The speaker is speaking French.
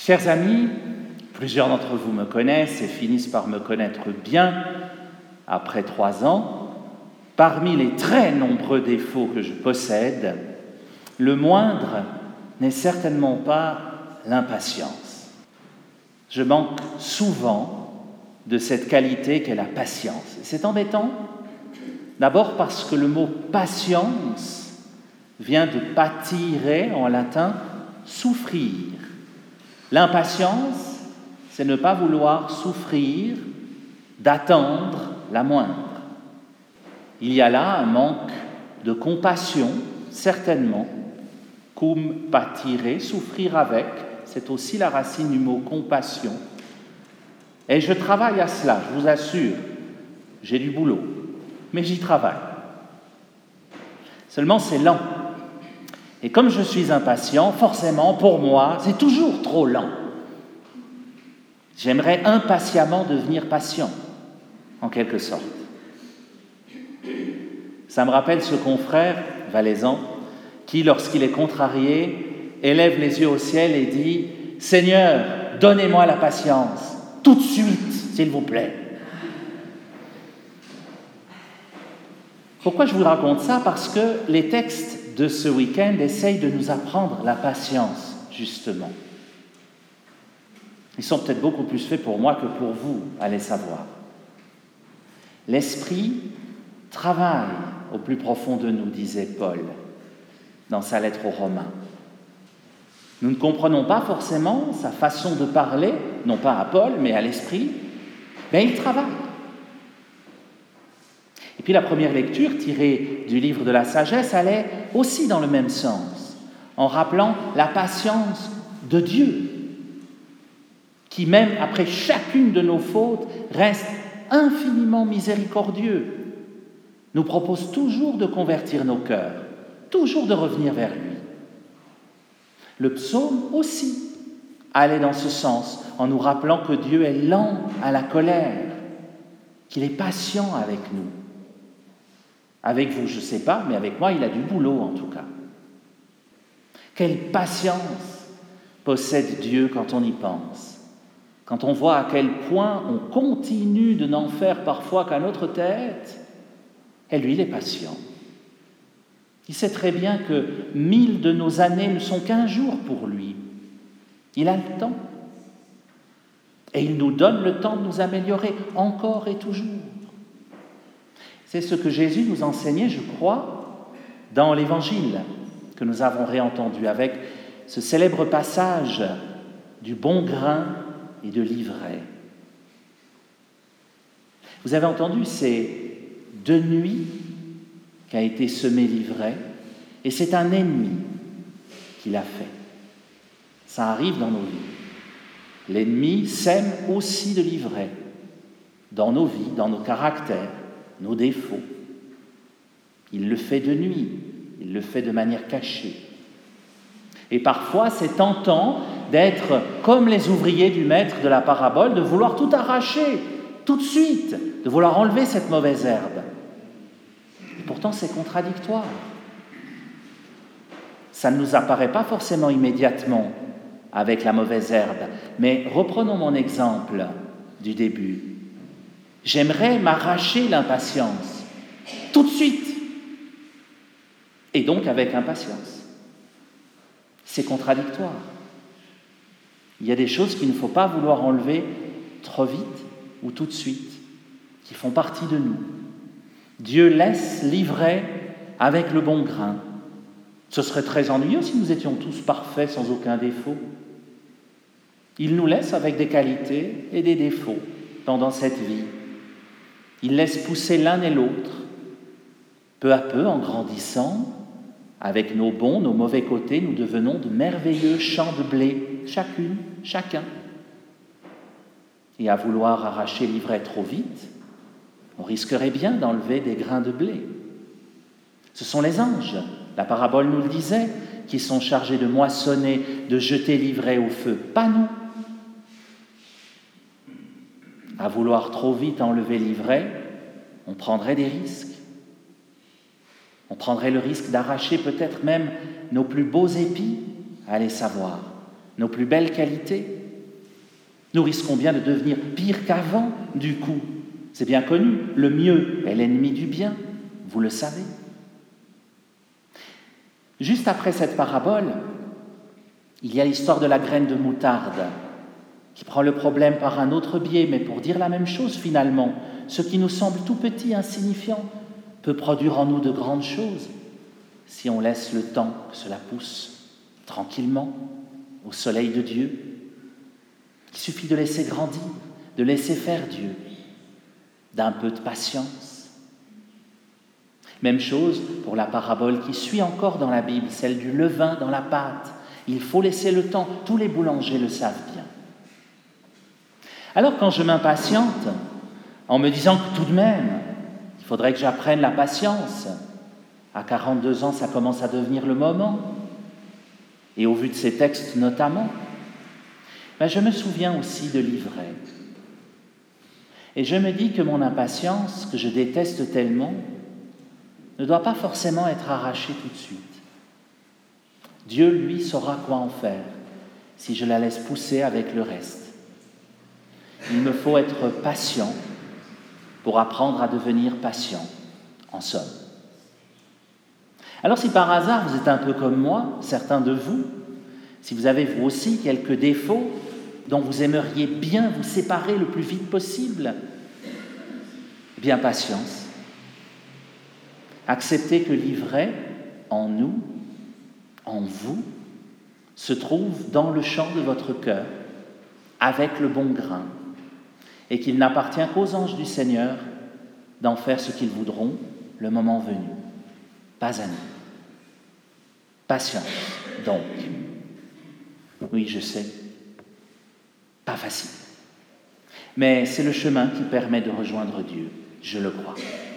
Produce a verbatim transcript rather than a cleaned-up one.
Chers amis, plusieurs d'entre vous me connaissent et finissent par me connaître bien après trois ans. Parmi les très nombreux défauts que je possède, le moindre n'est certainement pas l'impatience. Je manque souvent de cette qualité qu'est la patience. C'est embêtant, d'abord parce que le mot « patience » vient de « patire » en latin, « souffrir ». L'impatience, c'est ne pas vouloir souffrir, d'attendre la moindre. Il y a là un manque de compassion, certainement. Cum patire, souffrir avec, c'est aussi la racine du mot compassion. Et je travaille à cela, je vous assure. J'ai du boulot, mais j'y travaille. Seulement, c'est lent. Et comme je suis impatient, forcément, pour moi, c'est toujours trop lent. J'aimerais impatiemment devenir patient, en quelque sorte. Ça me rappelle ce confrère valaisan qui, lorsqu'il est contrarié, élève les yeux au ciel et dit « Seigneur, donnez-moi la patience, tout de suite, s'il vous plaît. » Pourquoi je vous raconte ça ? Parce que les textes de ce week-end essayent de nous apprendre la patience, justement. Ils sont peut-être beaucoup plus faits pour moi que pour vous, allez savoir. L'esprit travaille au plus profond de nous, disait Paul dans sa lettre aux Romains. Nous ne comprenons pas forcément sa façon de parler, non pas à Paul, mais à l'esprit, mais il travaille. Et puis la première lecture, tirée du livre de la sagesse, allait aussi dans le même sens, en rappelant la patience de Dieu, qui même après chacune de nos fautes reste infiniment miséricordieux, nous propose toujours de convertir nos cœurs, toujours de revenir vers lui. Le psaume aussi allait dans ce sens, en nous rappelant que Dieu est lent à la colère, qu'il est patient avec nous. Avec vous, je ne sais pas, mais avec moi, il a du boulot en tout cas. Quelle patience possède Dieu quand on y pense, quand on voit à quel point on continue de n'en faire parfois qu'à notre tête, et lui, il est patient. Il sait très bien que mille de nos années ne sont qu'un jour pour lui. Il a le temps. Et il nous donne le temps de nous améliorer encore et toujours. C'est ce que Jésus nous enseignait, je crois, dans l'Évangile que nous avons réentendu avec ce célèbre passage du bon grain et de l'ivraie. Vous avez entendu, c'est de nuit qu'a été semé l'ivraie, et c'est un ennemi qui l'a fait. Ça arrive dans nos vies. L'ennemi sème aussi de l'ivraie, dans nos vies, dans nos caractères, nos défauts. Il le fait de nuit, il le fait de manière cachée. Et parfois, c'est tentant d'être comme les ouvriers du maître de la parabole, de vouloir tout arracher, tout de suite, de vouloir enlever cette mauvaise herbe. Et pourtant, c'est contradictoire. Ça ne nous apparaît pas forcément immédiatement avec la mauvaise herbe, mais reprenons mon exemple du début. J'aimerais m'arracher l'impatience, tout de suite, et donc avec impatience. C'est contradictoire. Il y a des choses qu'il ne faut pas vouloir enlever trop vite ou tout de suite, qui font partie de nous. Dieu laisse l'ivraie avec le bon grain. Ce serait très ennuyeux si nous étions tous parfaits sans aucun défaut. Il nous laisse avec des qualités et des défauts pendant cette vie. Il laisse pousser l'un et l'autre. Peu à peu, en grandissant, avec nos bons, nos mauvais côtés, nous devenons de merveilleux champs de blé, chacune, chacun. Et à vouloir arracher l'ivraie trop vite, on risquerait bien d'enlever des grains de blé. Ce sont les anges, la parabole nous le disait, qui sont chargés de moissonner, de jeter l'ivraie au feu, pas nous. À vouloir trop vite enlever l'ivraie, on prendrait des risques. On prendrait le risque d'arracher peut-être même nos plus beaux épis, allez savoir. nos plus belles qualités. Nous risquons bien de devenir pire qu'avant, du coup. C'est bien connu, le mieux est l'ennemi du bien, vous le savez. Juste après cette parabole, il y a l'histoire de la graine de moutarde, qui prend le problème par un autre biais, mais pour dire la même chose finalement. Ce qui nous semble tout petit, insignifiant, peut produire en nous de grandes choses, si on laisse le temps que cela pousse tranquillement au soleil de Dieu. Il suffit de laisser grandir, de laisser faire Dieu, d'un peu de patience. Même chose pour la parabole qui suit encore dans la Bible, celle du levain dans la pâte. Il faut laisser le temps, tous les boulangers le savent bien. Alors quand je m'impatiente, en me disant que tout de même, il faudrait que j'apprenne la patience, à quarante-deux ans, ça commence à devenir le moment, et au vu de ces textes notamment, ben je me souviens aussi de l'ivraie. Et je me dis que mon impatience, que je déteste tellement, ne doit pas forcément être arrachée tout de suite. Dieu, lui, saura quoi en faire si je la laisse pousser avec le reste. Il me faut être patient pour apprendre à devenir patient, en somme. Alors si par hasard vous êtes un peu comme moi, certains de vous, si vous avez vous aussi quelques défauts dont vous aimeriez bien vous séparer le plus vite possible, eh bien patience. Acceptez que l'ivraie en nous, en vous, se trouve dans le champ de votre cœur, avec le bon grain, et qu'il n'appartient qu'aux anges du Seigneur d'en faire ce qu'ils voudront le moment venu, pas à nous. Patience, donc. Oui, je sais, pas facile. Mais c'est le chemin qui permet de rejoindre Dieu, je le crois.